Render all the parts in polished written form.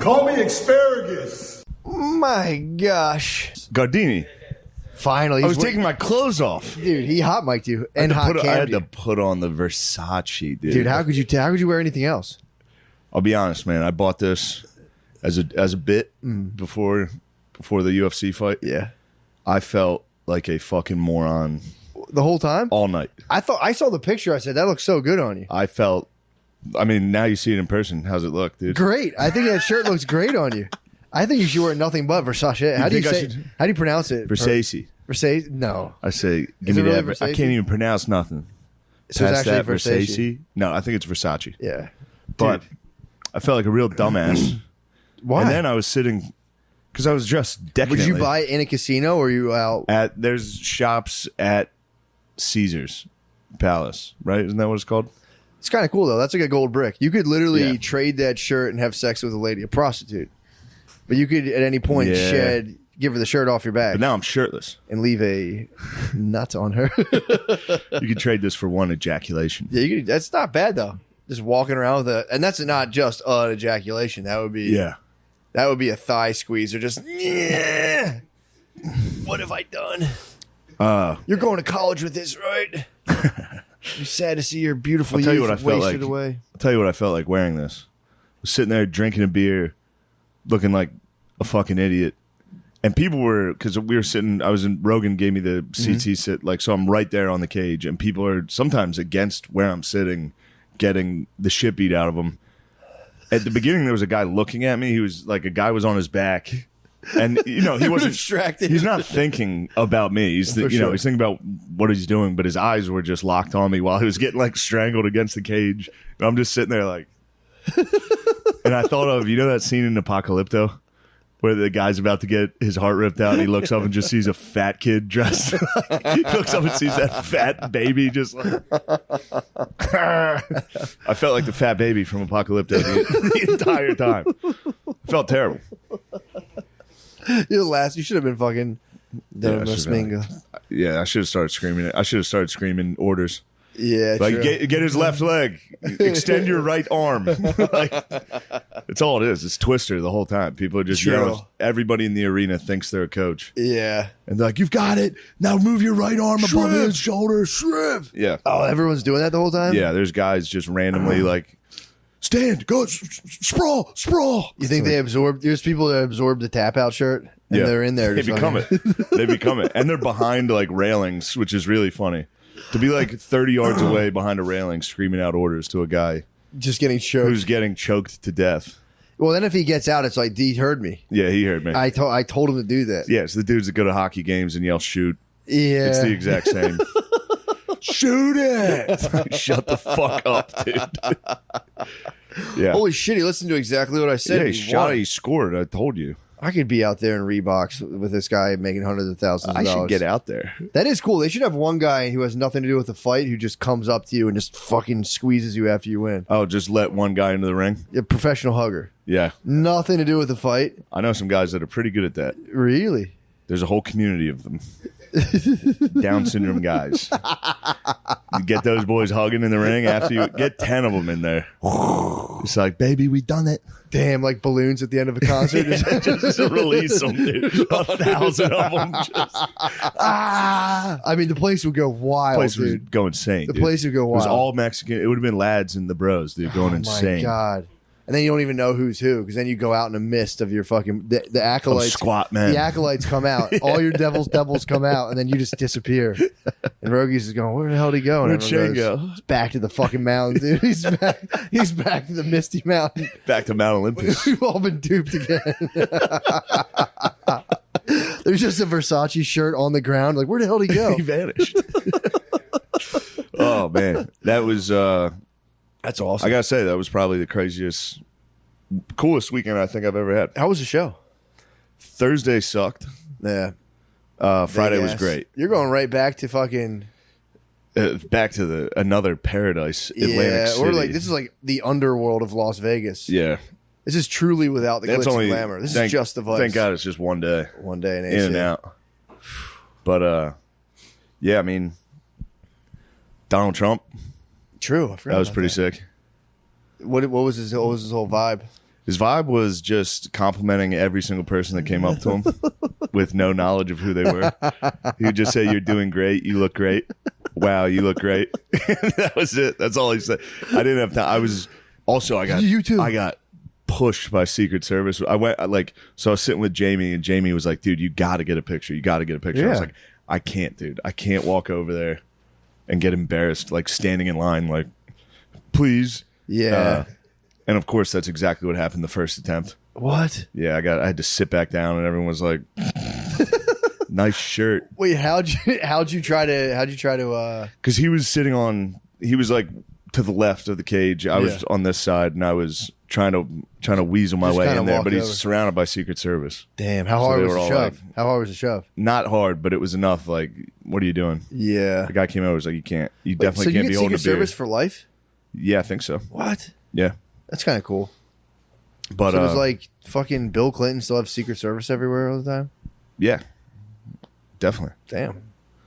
Call me asparagus. My gosh. Gardini. Finally. I was taking my clothes off. Dude, he hot mic'd you and hot I cammed had you. to put on the Versace, dude. Dude, how could you wear anything else? I'll be honest, man. I bought this as a bit before the UFC fight. Yeah. I felt like a fucking moron The whole time? all night. I saw the picture. I said, that looks so good on you. I mean, now you see it in person. How's it look, dude? Great. I think that shirt looks great on you. I think you should wear nothing but Versace. How do you pronounce it? Versace. Versace? No. I say, give Is me it really that. Versace? I can't even pronounce nothing. So it's Past actually that, Versace. No, I think it's Versace. Yeah. But I felt like a real dumbass. Why? And then I was sitting, because I was dressed decadently. Would you buy it in a casino or are you out? There's shops at Caesar's Palace, right? Isn't that what it's called? It's kind of cool, though. That's like a gold brick. You could literally Yeah. trade that shirt and have sex with a lady, a prostitute. But you could, at any point, Yeah. give her the shirt off your back But now I'm shirtless. and leave a nut on her. You could trade this for one ejaculation. Yeah, you could, that's not bad, though. Just walking around with and that's not just an ejaculation. That would be a thigh squeezer. Just, yeah. What have I done? You're going to college with this, right? You're sad to see your beautiful I'll tell you youth what I felt wasted like. away. I'll tell you what I felt like wearing this. I was sitting there drinking a beer, looking like a fucking idiot. And people were, because we were sitting, Rogan gave me the CT sit, like, so I'm right there on the cage, and people are sometimes against where I'm sitting, getting the shit beat out of them. At the beginning, there was a guy looking at me. He was like, a guy was on his back. And, he wasn't distracted. He's not thinking about me. He's, For sure. he's thinking about what he's doing, but his eyes were just locked on me while he was getting, like, strangled against the cage. And I'm just sitting there, like, and I thought of, that scene in Apocalypto? Where the guy's about to get his heart ripped out and he looks up and just sees a fat kid dressed. He looks up and sees that fat baby just like... I felt like the fat baby from Apocalypto the entire time. I felt terrible. You should have been fucking Yeah, I Miss should've been Minga. Yeah, I should have started screaming it. I should have started screaming orders. Yeah, Like, true. get his left leg. Extend your right arm. Like, it's all it is. It's Twister the whole time. People are just True. yelling. Everybody in the arena thinks they're a coach. Yeah. And they're like, you've got it. Now move your right arm above his shoulder. Shrimp. Yeah. Oh, everyone's doing that the whole time? Yeah, there's guys just randomly like, stand, go, sprawl. You think there's people that absorb the tap out shirt and they're in there. They just become fucking- it. They become it. And they're behind like railings, which is really funny. To be like 30 yards away behind a railing screaming out orders to a guy Just getting choked. who's getting choked to death. Well, then if he gets out, it's like, he heard me. Yeah, he heard me. I told him to do that. Yeah, it's the dudes that go to hockey games and yell shoot. Yeah. It's the exact same. Shoot it! Shut the fuck up, dude. Yeah. Holy shit, he listened to exactly what I said. Yeah, he and shot won. it. He scored. I told you. I could be out there in Reeboks with this guy making hundreds of thousands of I dollars. should get out there. That is cool. They should have one guy who has nothing to do with the fight who just comes up to you and just fucking squeezes you after you win. Oh, just let one guy into the ring? A professional hugger. Yeah. Nothing to do with the fight. I know some guys that are pretty good at that. Really? There's a whole community of them. Down syndrome guys. You get those boys hugging in the ring after you get 10 of them in there. It's like, baby, we done it. Damn, like balloons at the end of a concert. Just release them, dude. 1,000 of them. I mean, the place would go wild, Place would dude. go insane. The dude. place would go It was wild. all Mexican. It would have been lads and the bros, dude, going insane. My God. And then you don't even know who's who because then you go out in a mist of your fucking the acolytes. Squat, man. The acolytes come out. All your devils come out, and then you just disappear. And Rogies is going, where the hell did he go? And Where'd everyone Shane goes, go? "He's back to the fucking mountain, dude. He's back to the misty mountain. Back to Mount Olympus. We've all been duped again. There's just a Versace shirt on the ground. Like, where the hell did he go? He vanished. Oh, man. That was... That's awesome. I gotta say, that was probably the craziest, coolest weekend I think I've ever had. How was the show? Thursday sucked. Yeah. Friday Big was ass. great. You're going right back to fucking... Back to another paradise, Atlantic City. or like this is like the underworld of Las Vegas. Yeah. This is truly without the glitz and glamour. This is just the vice. Thank God it's just one day. One day in AC. In and out. But, yeah, I mean, Donald Trump, True. I forgot that was about pretty sick. What was his whole vibe? His vibe was just complimenting every single person that came up to him with no knowledge of who they were. He would just say, "You're doing great. You look great. Wow, you look great." That was it. That's all he said. I didn't have time. You too. I got pushed by Secret Service. I was sitting with Jamie, and Jamie was like, "Dude, you got to get a picture. You got to get a picture." Yeah. I was like, "I can't, dude. I can't walk over there and get embarrassed, like standing in line, like, please." Yeah. And of course, that's exactly what happened the first attempt. What? Yeah, I had to sit back down, and everyone was like, "Nice shirt." Wait, how'd you try to? Because he was like to the left of the cage. I was on this side, and I was trying to weasel my Just way kinda in there. walk But he's over. surrounded by Secret Service. Damn, how So hard they was were the all shove? like- How hard was the shove? Not hard, but it was enough. Like, what are you doing? Yeah. The guy came over, was like, "You can't. You So definitely you can't get be holding a Secret beer." Service for life? Yeah, I think so. What? Yeah, That's kind of cool. but So it was like fucking Bill Clinton still have Secret Service everywhere all the time? yeah, definitely. Damn.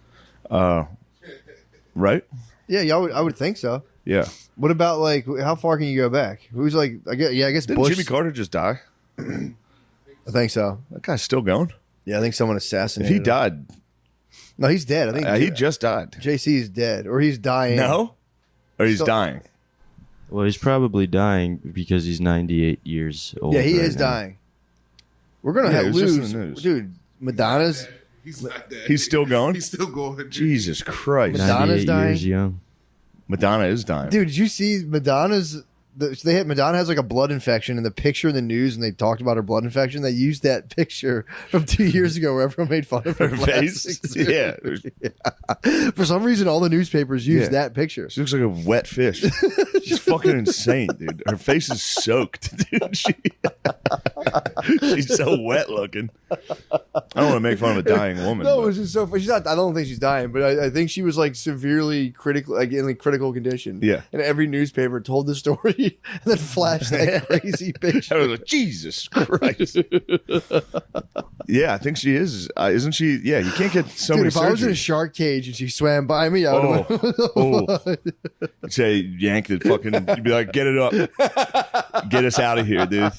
Right? Yeah, I would think so. Yeah. What about like how far can you go back? Who's like I guess Didn't Bush. Jimmy Carter just die? I think so. That guy's still going. Yeah, I think someone If assassinated he him. died, No, he's dead. I think he just died. JC's dead or he's dying. No, or he's So- dying. Well, he's probably dying because he's 98 years old. Yeah, he right is now. dying. We're gonna Yeah, have it was just in lose, the news. dude. Madonna's He's not dead. He's still going? He's still going. Jesus Christ. Madonna's 98 dying? years young. Madonna is dying. dude. Did you see Madonna's? Madonna has like a blood infection, and the picture in the news, and they talked about her blood infection. They used that picture from 2 years ago, where everyone made fun of her, Her plastic face? surgery. Yeah. For some reason, all the newspapers used Yeah. that picture. She looks like a wet fish. She's fucking insane, dude. Her face is soaked, dude. She's so wet looking. I don't want to make fun of a dying woman. No, it but- was just so funny. She's not. I don't think she's dying, but I think she was like severely critical, like in like critical condition. Yeah. And every newspaper told the story and then flashed that crazy I picture. was like, Jesus Christ. Yeah, I think she is. Isn't she? Yeah, you can't get so Dude, many if I was in a surgeries. shark cage and she swam by me, I would have. Oh. You'd say yank it fucking. You'd be like, get it up, get us out of here, dude.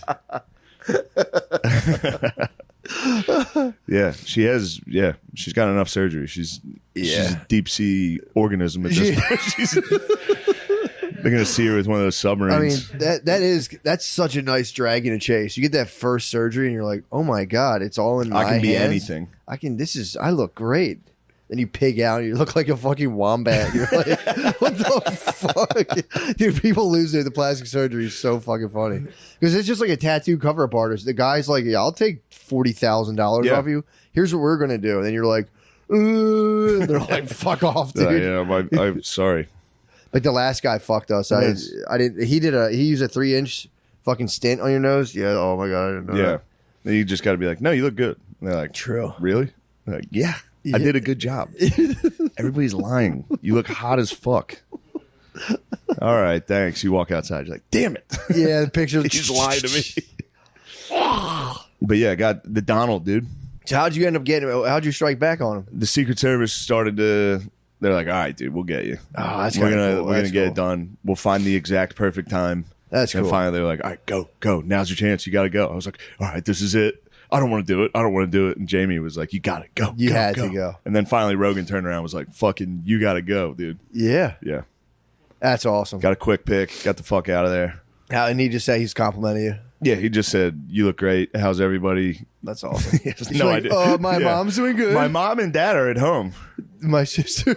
Yeah, she has. Yeah, she's got enough surgery. She's a deep sea organism at this point. They're gonna see her with one of those I mean, submarines. that's such a nice dragon to chase. You get that first surgery and you're like, oh my god, it's all in my I can be hands. anything. I look great. Then you pig out and you look like a fucking wombat. You're like, what the fuck? Dude, people lose the plastic surgery is so fucking funny. Because it's just like a tattoo cover up artist. The guy's like, yeah, I'll take $40,000 Yeah. off you. Here's what we're going to do. And then you're like, and they're like, fuck off, dude. I'm sorry. Like the last guy fucked us. I didn't. He used a 3-inch fucking stint on your nose. Yeah. Oh my god. I didn't know Yeah, that. then you just got to be like, no, you look good. And they're like, True. really? They're like, yeah, I did a good job. Everybody's lying. You look hot as fuck. All right, thanks. You walk outside. You're like, damn it. Yeah. The pictures. He's lying to me. But yeah, got the Donald, dude. So how'd you end up getting? How'd you strike back on him? The Secret Service started to. They're like, all right, dude, we'll get you. Oh, that's we're kinda gonna cool. we're That's gonna get cool. it done. We'll find the exact perfect time. That's And cool. finally, they're like, all right, go. Now's your chance. You got to go. I was like, all right, this is it. I don't want to do it. And Jamie was like, you got to go. You go, had to go. And then finally, Rogan turned around and was like, fucking, you got to go, dude. Yeah. Yeah. That's awesome. Got a quick pick. Got the fuck out of there. And he just said he's complimenting you. Yeah, he just said, you look great. How's everybody? That's awesome. He has He's no like, idea. my Yeah. mom's doing good. My mom and dad are at home. My sister.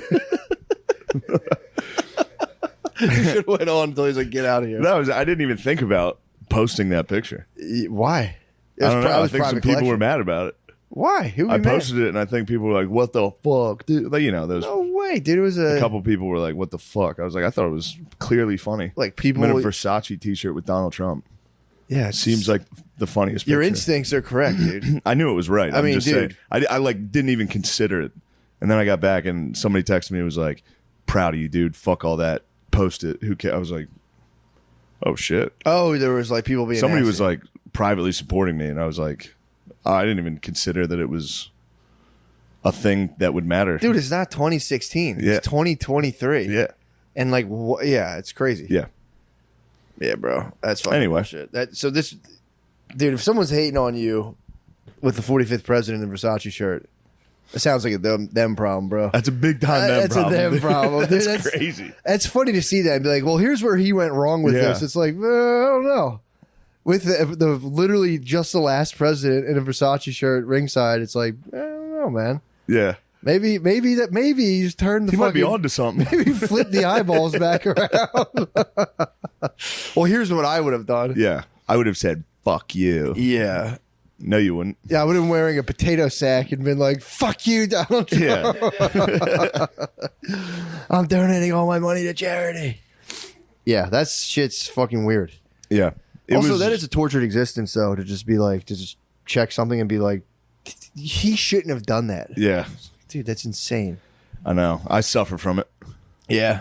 He should have went on until he's like, get out of here. I didn't even think about posting that picture. Why? It I don't know. it I was think some private people were collection. mad about it. Why? Who? I posted it, and I think people were like, "What the fuck, dude?" Like, there's No way, dude. It was a a couple people were like, "What the fuck?" I was like, I thought it was clearly funny. like I'm people. in a Versace T-shirt with Donald Trump. Yeah, It seems like the funniest. your picture. instincts are correct, dude. I knew it was right. I'm mean, just dude. saying. I like didn't even consider it, and then I got back, and somebody texted me. It was like, "Proud of you, dude. Fuck all that. Post it. Who cares?" I was like, "Oh shit." Oh, there was like people being. Somebody nasty. was like privately supporting me, and I was like, I didn't even consider that it was a thing that would matter. dude, it's not 2016. Yeah. It's 2023. Yeah. And like, yeah, it's crazy. Yeah. Yeah, bro. That's fucking Anyway. bullshit. Dude, if someone's hating on you with the 45th president in Versace shirt, it sounds like a them problem, bro. That's a big time them That's problem. a them problem. Dude, That's crazy. It's funny to see that and be like, well, here's where he went wrong with Yeah. this. It's like, I don't know. With the literally just the last president in a Versace shirt ringside, it's like, I don't know, man. Yeah. Maybe he's turned the He might be fucking- onto something. Maybe flip the eyeballs back around. Well, here's what I would have done. Yeah. I would have said, fuck you. Yeah. No, you wouldn't. Yeah, I would have been wearing a potato sack and been like, fuck you, Donald Trump. Yeah. I'm donating all my money to charity. Yeah, that shit's fucking weird. Yeah. That is a tortured existence, though, to just be like, to just check something and be like, he shouldn't have done that. Yeah. Dude, that's insane. I know. I suffer from it. Yeah.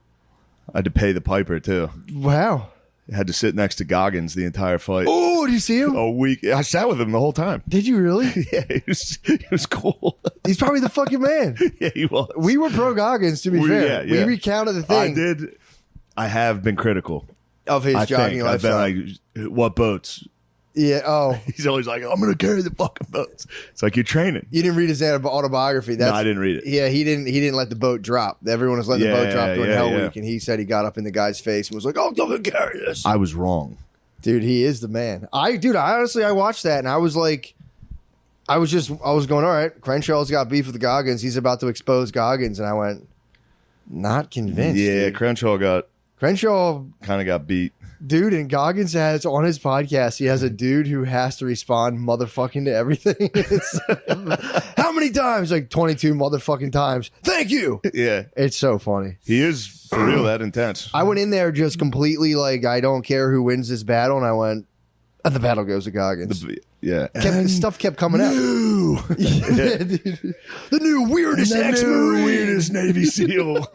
I had to pay the piper, too. Wow. I had to sit next to Goggins the entire fight. Oh, did you see him? A week. I sat with him the whole time. Did you really? Yeah, he was cool. He's probably the fucking man. Yeah, he was. We were pro Goggins, to be fair. yeah. We recounted the thing I have been critical. of his I jogging think. I've been lifestyle. like, what boats? Yeah. Oh, He's always like, I'm going to carry the fucking boats. It's like, you're training. you didn't read his autobiography. No, I didn't read it. Yeah, he didn't let the boat drop. Everyone was letting the boat drop during Hell yeah. Week, and he said he got up in the guy's face and was like, "Oh, don't carry this." I was wrong. Dude, he is the man. I honestly watched that and I was like, I was going, all right, Crenshaw's got beef with Goggins. He's about to expose Goggins, and I went, not convinced. Yeah, dude. Crenshaw Crenshaw. kind of got beat. Dude, and Goggins has on his podcast, he has a dude who has to respond motherfucking to everything. It's, how many times? Like 22 motherfucking times. Thank you. Yeah. It's so funny. He is, for real, that intense. I went in there just completely like, I don't care who wins this battle. And I went, the battle goes to Goggins. Yeah. Stuff kept coming out. Yeah, dude. The new weirdest ex-Marine. weirdest Navy SEAL.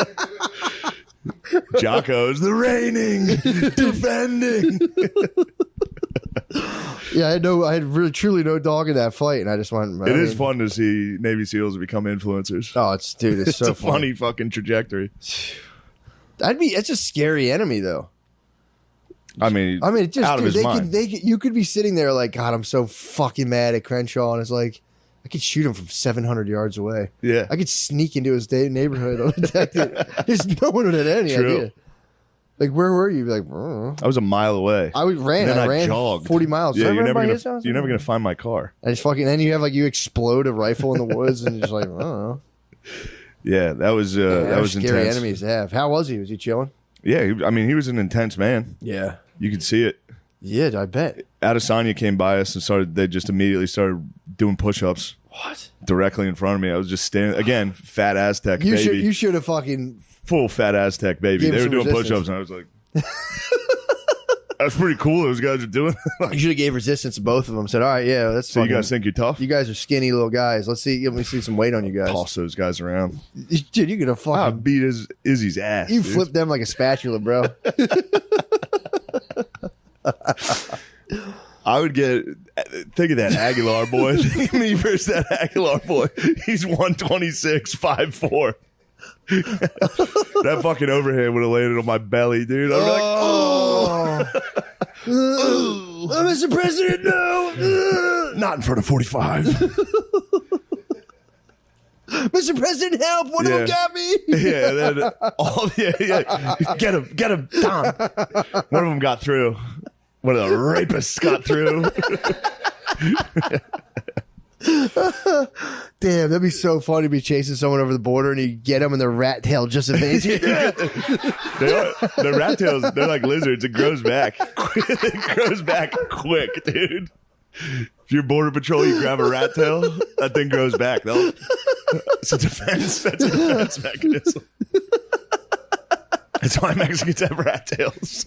Jocko's the reigning, defending. Yeah, I had really truly no dog in that fight, and I just went. It is fun to see Navy SEAls become influencers. Oh, it's It's so a funny fucking trajectory. It's a scary enemy, though. I mean, It just out of dude, his mind. you could be sitting there like, God, I'm so fucking mad at Crenshaw, and it's like, I could shoot him from 700 yards away. Yeah. I could sneak into his neighborhood undetected. There's no one would have any True. idea. Like, where were you? Be like, I don't know. I was a mile away. I ran. And then I ran jogged 40 miles. Yeah, Did I you're run never by gonna his house? you're never gonna find my car. And it's fucking. Then you have you explode a rifle in the woods, and you're just like, I don't know. Yeah, that was that was scary intense. enemies to have. How was he? Was he chilling? Yeah, he was an intense man. Yeah. You could see it. Yeah, I bet. Adesanya came by us and they just immediately started doing push-ups What? directly in front of me. I was just standing again, fat Aztec You baby, should have fucking. full fat Aztec baby. Give They were some doing resistance. push-ups and I was like, that's pretty cool. Those guys are doing. You should have gave resistance to both of them. Said, all right, yeah, that's. So you guys think you're tough? You guys are skinny little guys. Let me see some weight on you guys. Toss those guys around. Dude, you're gonna I fucking. beat Izzy's ass. You dude. flip them like a spatula, bro. I would get. Think of that Aguilar boy. Think of me versus that Aguilar boy. He's 126, 5'4". That fucking overhand would have landed on my belly, dude. I'd be like, Oh, Mr. President, no. not in front of 45. Mr. President, help! One of them Yeah. got me. Yeah, yeah. Get him, Tom. One of them got through. One of the rapists got through. Damn, that'd be so funny to be chasing someone over the border and you get them and their rat tail just evades you. The rat tails, they're like lizards. It grows back. It grows back quick, dude. If you're border patrol, you grab a rat tail, that thing grows back. It's a defense. That's a defense mechanism. That's why Mexicans have rat tails.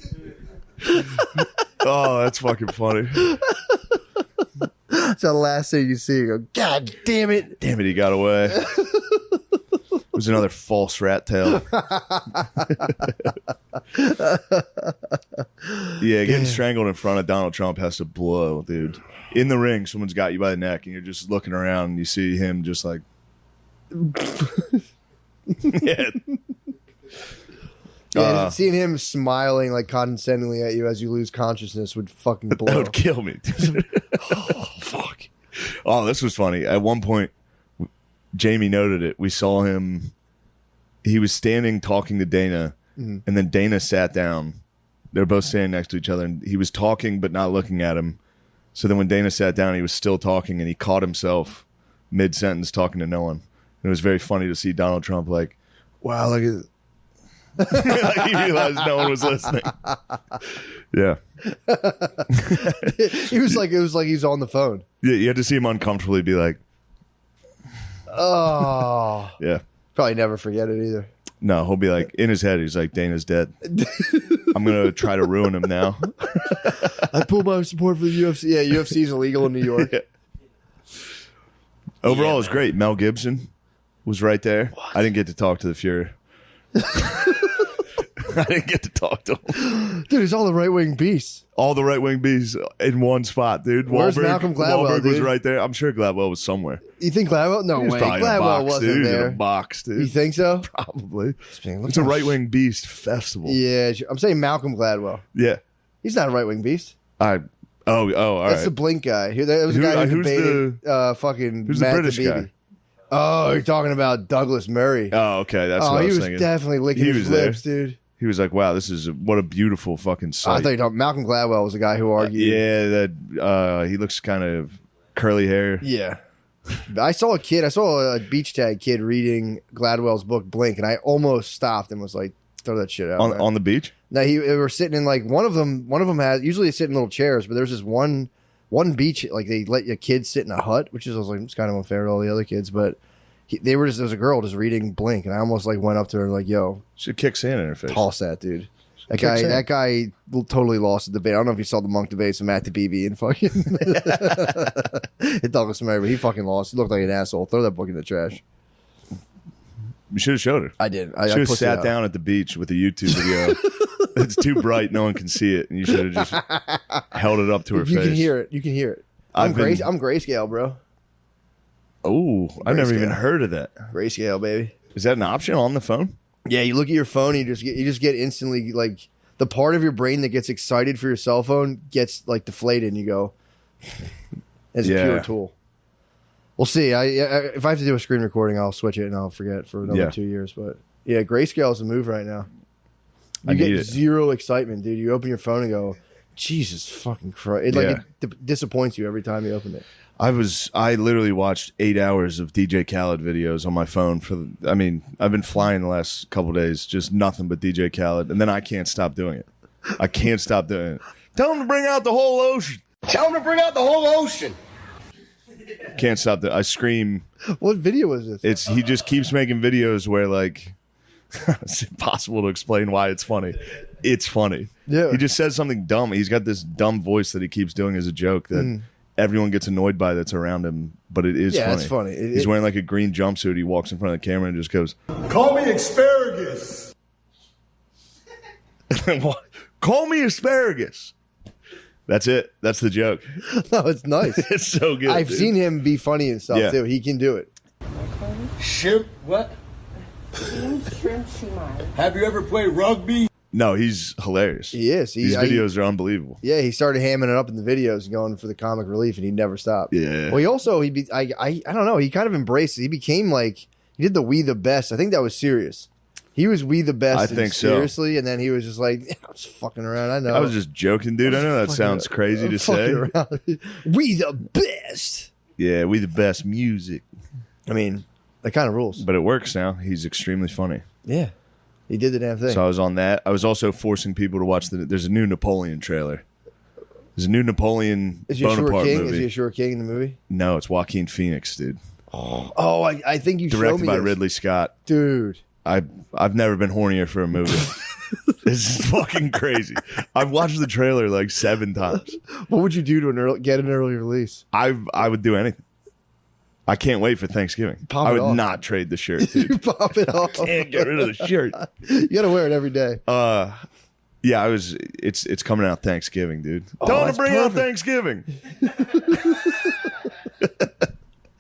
Oh, that's fucking funny. That's the last thing you see. You go, God damn it. Damn it, he got away. It was another false rat tail. Yeah, getting strangled in front of Donald Trump has to blow, dude. In the ring, someone's got you by the neck, and you're just looking around, and you see him just like, yeah. Yeah, seeing him smiling like condescendingly at you as you lose consciousness would fucking blow. That would kill me. Oh, fuck. Oh, this was funny. At one point, Jamie noted it. We saw him. He was standing talking to Dana, and then Dana sat down. They were both standing next to each other, and he was talking but not looking at him. So then when Dana sat down, he was still talking, and he caught himself mid-sentence talking to no one. And it was very funny to see Donald Trump like, wow, look at like he realized no one was listening. Yeah. It was like he was on the phone. Yeah, you had to see him uncomfortably be like, oh. Yeah. Probably never forget it either. No, he'll be like, in his head, he's like, Dana's dead. I'm going to try to ruin him now. I pulled my support for the UFC. Yeah, UFC is illegal in New York. Yeah. Overall, it was great. Mel Gibson was right there. What? I didn't get to talk to the Fuhrer. I didn't get to talk to him. Dude, it's all the right-wing beasts. All the right-wing beasts in one spot, dude. Where's Malcolm Gladwell, Wahlberg was dude? right there. I'm sure Gladwell was somewhere. You think Gladwell? No He was way. probably in a Gladwell box, wasn't dude. He was there. in a box, dude. You think so? Probably. Look It's a how right-wing beast festival. Yeah, I'm saying Malcolm Gladwell. Yeah. He's not a right-wing beast. Oh, all right. That's the Blink guy. That was the guy who debated fucking who's the Matt British Taibbi. guy? Oh, you're talking about Douglas Murray. Oh, okay. That's what I he was was thinking. definitely licking his lips, dude. He was like, wow, what a beautiful fucking I sight. thought you were talking Malcolm Gladwell was the guy who argued. Yeah, that he looks kind of curly hair. Yeah. I saw a beach tag kid reading Gladwell's book Blink, and I almost stopped and was like, throw that shit out. On the beach? No, we were sitting in like one of them has usually they sit in little chairs, but there's this one beach like they let your kids sit in a hut, which is I was like it's kind of unfair to all the other kids, but there was a girl just reading Blink, and I almost like went up to her and like, yo, should kick sand in her face. Toss that dude. That guy totally lost the debate. I don't know if you saw the Monk debates with Matt Taibbi and fucking Douglas Murray, but he fucking lost. He looked like an asshole. Throw that book in the trash. You should have showed her. I did. I should have sat down at the beach with a YouTube video. It's too bright, no one can see it, and you should have just held it up to her face. You can hear it. You can hear it. I'm grayscale, bro. Oh, I've never even heard of that. Grayscale, baby. Is that an option on the phone? Yeah, you look at your phone and you just get instantly like the part of your brain that gets excited for your cell phone gets like deflated and you go as a pure tool. We'll see. If I have to do a screen recording, I'll switch it and I'll forget for another 2 years. But yeah, grayscale is the move right now. You get zero excitement, dude. You open your phone and go, Jesus fucking Christ. It disappoints you every time you open it. I literally watched 8 hours of DJ Khaled videos on my phone I've been flying the last couple of days, just nothing but DJ Khaled, and then I can't stop doing it. I can't stop doing it. Tell him to bring out the whole ocean. Tell him to bring out the whole ocean. Can't stop that. I scream. What video was this? He just keeps making videos where like it's impossible to explain why it's funny. It's funny. Yeah. He just says something dumb. He's got this dumb voice that he keeps doing as a joke that everyone gets annoyed by that's around him, but it is funny. Yeah, it's funny. He's wearing like a green jumpsuit. He walks in front of the camera and just goes, Call me asparagus. Call me asparagus. That's it. That's the joke. No, it's nice. It's so good. I've seen him be funny and stuff too. He can do it. Shrimp, what? Shrimp shumai. Have you ever played rugby? No, he's hilarious. He is. These videos are unbelievable. Yeah, he started hamming it up in the videos and going for the comic relief, and he never stopped. Yeah. Well, I don't know. He kind of embraced it. He became like, he did the We the Best. I think that was serious. He was We the Best. I think so. Seriously, and then he was just like, I'm just fucking around. I know. I was just joking, dude. I know that sounds crazy to say. We the Best. Yeah, we the best music. I mean, that kind of rules. But it works now. He's extremely funny. Yeah. He did the damn thing. So I was on that. I was also forcing people to watch there's a new Napoleon trailer. There's a new Napoleon Bonaparte movie. Is he a sure king in the movie? No, it's Joaquin Phoenix, dude. Oh, I think you showed me Directed by this. Ridley Scott. Dude. I've never been hornier for a movie. This is fucking crazy. I've watched the trailer like 7 times. What would you do to get an early release? I would do anything. I can't wait for Thanksgiving. I would not trade the shirt, dude. You pop it off. Can't get rid of the shirt. You gotta wear it every day. Yeah, it's coming out Thanksgiving, dude. Tell them to bring out Thanksgiving.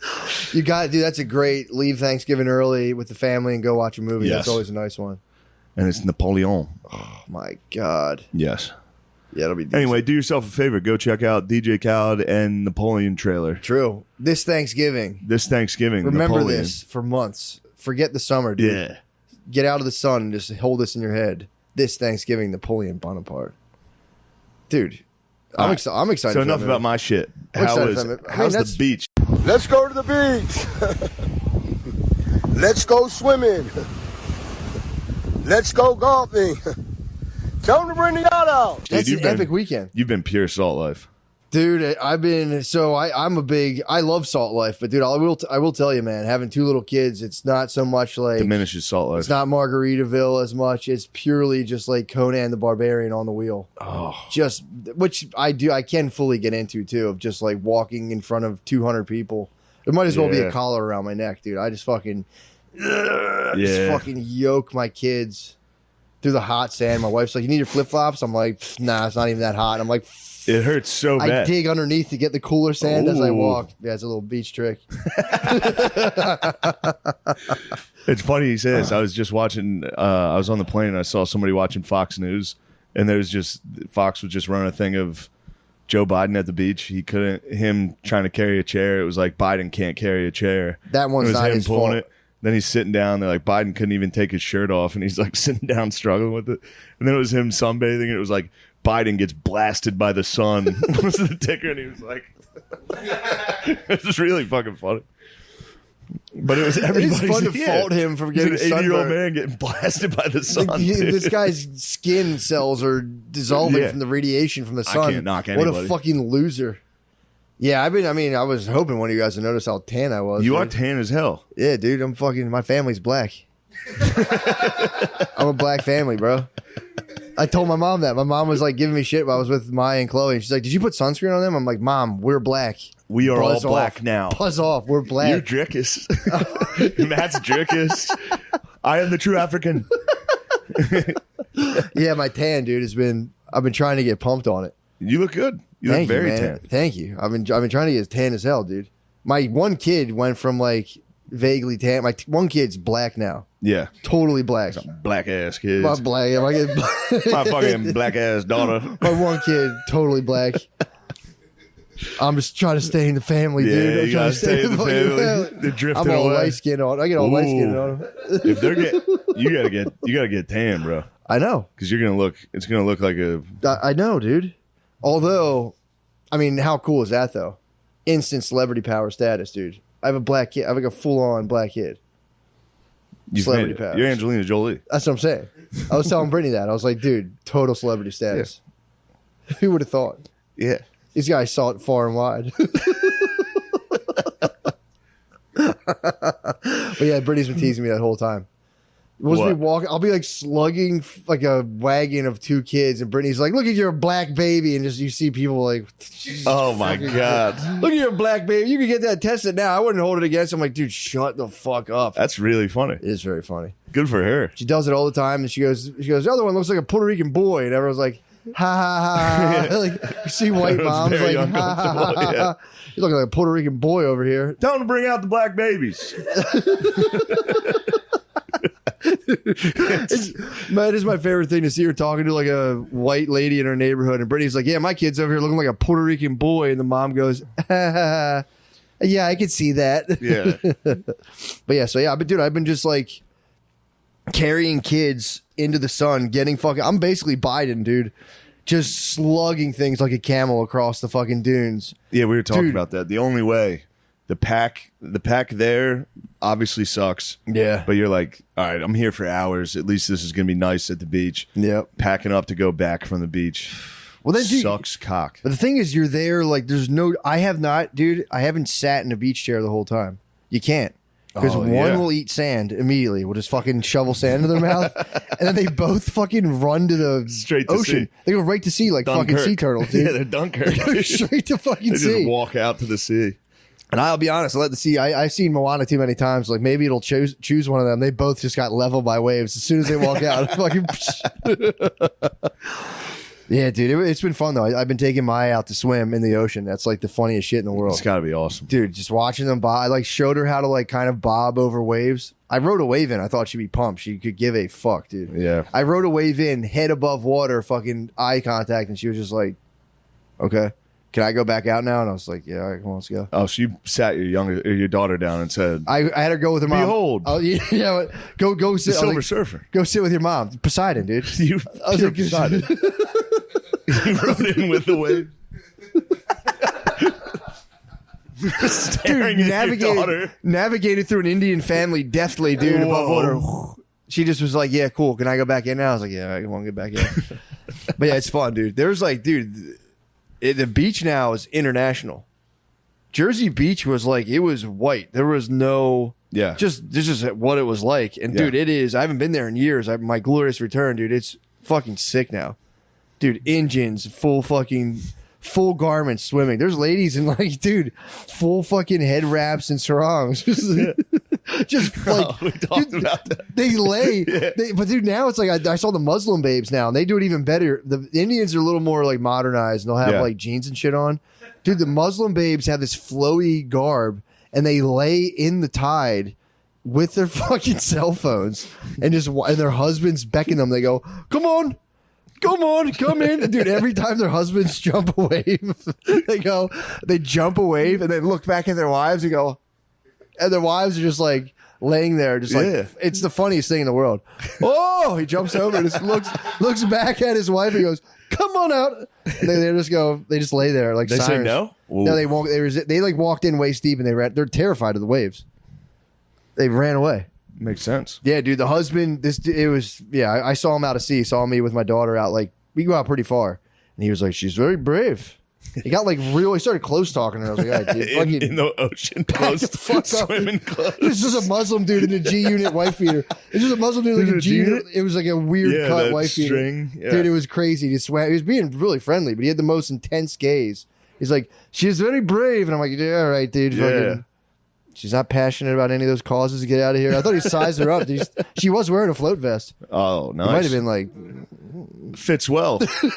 You got, dude. That's a great leave Thanksgiving early with the family and go watch a movie. Yes. That's always a nice one. and it's Napoleon. Oh my God. Yes. Yeah, it'll be decent. Anyway, do yourself a favor. Go check out DJ Khaled and Napoleon trailer. True. This Thanksgiving. This Thanksgiving. Remember Napoleon. this for months. Forget the summer, dude. Yeah. Get out of the sun and just hold this in your head. This Thanksgiving, Napoleon Bonaparte. Dude, I'm excited. So for enough that about movie. my shit. I'm How's excited for that movie. I mean, the that's- beach? Let's go to the beach. Let's go swimming. Let's go golfing. Tell them to bring the yacht out. That's Dude, an epic weekend. You've been pure salt life. Dude, I'm I love Salt Life, but dude, I will tell you, man, having 2 little kids, it's not so much like Diminishes salt life. it's not Margaritaville as much. It's purely just like Conan the Barbarian on the wheel. Oh. Just which I can fully get into too, of just like walking in front of 200 people. It might as well be Yeah. a collar around my neck, dude. I just fucking just fucking yoke my kids through the hot sand. My wife's like, "You need your flip flops?" I'm like, "Nah, it's not even that hot." And I'm like, It hurts so I bad. dig underneath to get the cooler sand as I Ooh. walk. Yeah, it's a little beach trick. It's funny you say this. I was just watching. I was on the plane and I saw somebody watching Fox News, and Fox was just running a thing of Joe Biden at the beach. Him trying to carry a chair. It was like Biden can't carry a chair. That one's It was not him his pulling fault. it. Then he's sitting down. They're like, Biden couldn't even take his shirt off, and he's like sitting down struggling with it. And then it was him sunbathing, and it was like Biden gets blasted by the sun was the ticker, and he was like, it was really fucking funny. But it was everybody. fun to fault him for getting an 80-year-old sunburned. man getting blasted by the sun. Like, dude. this guy's skin cells are dissolving Yeah. from the radiation from the I sun. can't knock What a anybody. fucking loser. Yeah, I was hoping one of you guys would notice how tan I was. You dude. are tan as hell. Yeah, dude, my family's black. I'm a black family, bro. I told my mom that. My mom was like giving me shit while I was with Maya and Chloe. And she's like, "Did you put sunscreen on them?" I'm like, "Mom, we're black. We are Buzz all black off. now. Buzz off. We're black." You're Drickus. Matt's Drickus. I am the true African. Yeah, my tan, dude, I've been trying to get pumped on it. You look good. You look Thank you, very man. tan. Thank you. I've been trying to get as tan as hell, dude. My one kid went from like vaguely tan. One kid's black now, Yeah. totally black. Black ass kids. My black. Yeah, my, kid, My fucking black ass daughter. my one kid, totally black. I'm just trying to stay in the family, dude. Yeah, I'm you trying gotta to stay in the fucking family. They're drifting I'm all away. light skinned on. I get all light skinned Ooh. on them. If they're you gotta get tan, bro. I know. Because it's gonna look like a. I know, dude. Although, I mean, how cool is that though? Instant celebrity power status, dude. I have a black kid. I have like a full on black kid. You've Celebrity made it. powers. You're Angelina Jolie. That's what I'm saying. I was telling Brittany that. I was like, dude, total celebrity status. Who would have thought? Yeah. These guys saw it far and wide. But yeah, Brittany's been teasing me that whole time. Was me What? walking? I'll be like slugging like a wagon of 2 kids, and Brittany's like, "Look at your black baby," and just you see people like, Oh my god. "Look at your black baby. You can get that tested now." I wouldn't hold it against him. I'm like, dude, shut the fuck up. That's really funny. It is very funny. Good for her. She does it all the time, and she goes, "The other one looks like a Puerto Rican boy," and everyone's like, "Ha ha ha!" Like you see white Everyone's moms very like, "Ha ha ha!" uncomfortable, yeah. You're looking like a Puerto Rican boy over here. Tell them to bring out the black babies. Man, it is my favorite thing to see her talking to like a white lady in her neighborhood, and Brittany's like, "Yeah, my kid's over here looking like a Puerto Rican boy," and the mom goes, "Ha ha ha! Yeah, I could see that." Yeah. But yeah, so yeah, but dude, I've been just like carrying kids into the sun, getting fucking. I'm basically Biden, dude. Just slugging things like a camel across the fucking dunes. Yeah, we were talking Dude. about that. The only way the pack there obviously sucks. Yeah. But you're like, all right, I'm here for hours. At least this is gonna be nice at the beach. Yep. Packing up to go back from the beach. Well, then, dude, Sucks cock. but the thing is, you're there. Like, there's no. I haven't sat in a beach chair the whole time. You can't. Because Oh, one yeah. will eat sand immediately. Will just fucking shovel sand into their mouth, and then they both fucking run to the Straight to ocean. sea. They go right to sea like fucking Dunkirk. sea turtles, dude. Yeah, they're Dunkirk. They go straight to fucking They sea. just walk out to the sea. And I'll be honest, I let the sea. I've seen Moana too many times. Like maybe it'll choose one of them. They both just got leveled by waves as soon as they walk out. Fucking. Yeah, dude, it's been fun though. I've been taking Maya out to swim in the ocean. That's like the funniest shit in the world. It's got to be awesome. Dude, just watching them bob. I like showed her how to like kind of bob over waves. I rode a wave in. I thought she'd be pumped. She could give a fuck, dude. Yeah. I rode a wave in, head above water, fucking eye contact, and she was just like, okay, can I go back out now? And I was like, yeah, all right, come on, let's go. Oh, so you sat your daughter down and said, I had her go with her mom. Behold. Oh, yeah, go sit. the Silver Surfer. Go sit with your mom. Poseidon, dude. You I was like, Poseidon. You rode in with the wave. Staring Dude, at your daughter. navigated through an Indian family deftly, dude, above Whoa. water. She just was like, yeah, cool. Can I go back in now? I was like, yeah, I want to get back in. But yeah, it's fun, dude. There's like, dude, the beach now is international. Jersey Beach was like, it was white. There was no, Yeah. this is what it was like. And dude, it is, I haven't been there in years. My glorious return, dude, it's fucking sick now. Dude, engines, full garments swimming. There's ladies in like, dude, full fucking head wraps and sarongs. Just like, we talked dude, about that. they lay. But dude, now it's like, I saw the Muslim babes now, and they do it even better. The Indians are a little more like modernized, and they'll have like jeans and shit on. Dude, the Muslim babes have this flowy garb, and they lay in the tide with their fucking cell phones, and their husbands beckon them. They go, come on, come in. Dude, every time their husbands jump a wave, they jump a wave and then look back at their wives and go, and their wives are just like laying there, just like, it's the funniest thing in the world. Oh, he jumps over and just looks back at his wife and goes, come on out. And they just lay there like They say sirens. no? No, they won't. They like walked in waist deep and they're terrified of the waves. They ran away. Makes sense. Yeah, dude, the husband, I saw him out at sea. He saw me with my daughter out, like, we go out pretty far. And he was like, she's very brave. He got like he started close talking to her. I was like, all right, dude, fucking in the ocean, back close, the fuck up. swimming close. This is just a Muslim dude in a G unit wife beater. It's just a Muslim dude like a G unit. It was like a weird cut that wife string. beater. Yeah. Dude, it was crazy. He swam. He was being really friendly, but he had the most intense gaze. He's like, she's very brave. And I'm like, yeah, all right, dude. Fucking, she's not passionate about any of those causes to get out of here. I thought he sized her up. She was wearing a float vest. Oh, nice. It might have been like, Fits well.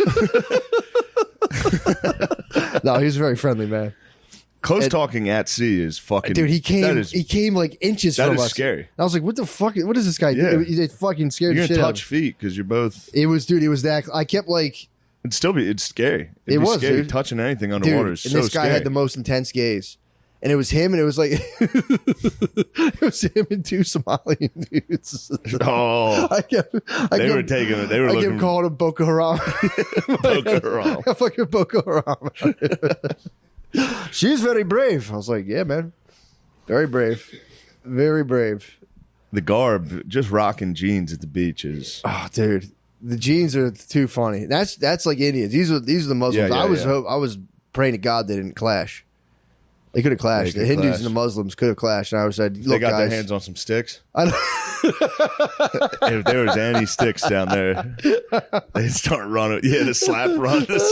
no, he was a very friendly man. Close talking at sea is fucking. Dude, he That came like inches that from is us. scary. And I was like, what the fuck? What is this guy Yeah. doing? It fucking scared You're the gonna shit out of touch me. feet because you're both. It was that. I kept like, It's scary. It Be was, scary. dude. Touching anything underwater dude, is and so this guy scary. had the most intense gaze. And it was him, and it was like, it was him and two Somalian dudes. Oh, they were taking it. They were I looking kept calling him Boko Haram. Boko Haram. Fucking Boko Haram. She's very brave. I was like, yeah, man. Very brave. Very brave. The garb, just rocking jeans at the beach is. Oh, dude. The jeans are too funny. That's like Indians. These are the Muslims. Yeah, I was praying to God they didn't clash. They could have clashed. They The could Hindus clash. and the Muslims could have clashed. And I said, look, They got guys, their hands on some sticks. I If there was any sticks down there, they'd start running. Yeah, the slap run, the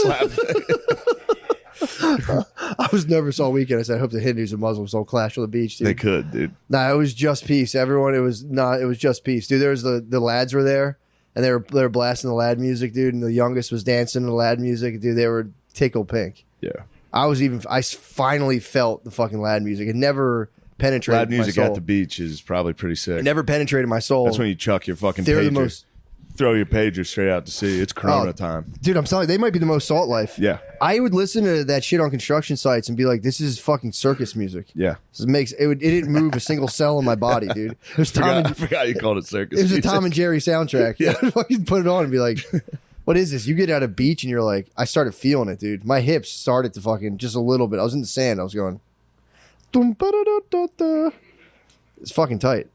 slap. I was nervous all weekend. I said, I hope the Hindus and Muslims don't clash on the beach, dude. They could, dude. Nah, it was just peace. Everyone, it was just peace, dude. There was the lads were there, and they were blasting the lad music, dude. And the youngest was dancing to the lad music, dude. They were tickle pink. Yeah. I finally felt the fucking lad music. It never penetrated Loud music my soul. at the beach is probably pretty sick. It never penetrated my soul. That's when you chuck your fucking They're pager. the most, Throw your pager straight out to sea. It's Corona time. dude. I'm telling you, they might be the most salt life. Yeah. I would listen to that shit on construction sites and be like, "This is fucking circus music." Yeah. It didn't move a single cell in my body, dude. It was I Tom forgot you called it circus. It was a music. Tom and Jerry soundtrack. Yeah, fucking put it on and be like, "What is this?" You get out of beach and you're like, I started feeling it, dude. My hips started to fucking just a little bit. I was in the sand. I was going, dum, ba-da-da-da-da. It's fucking tight.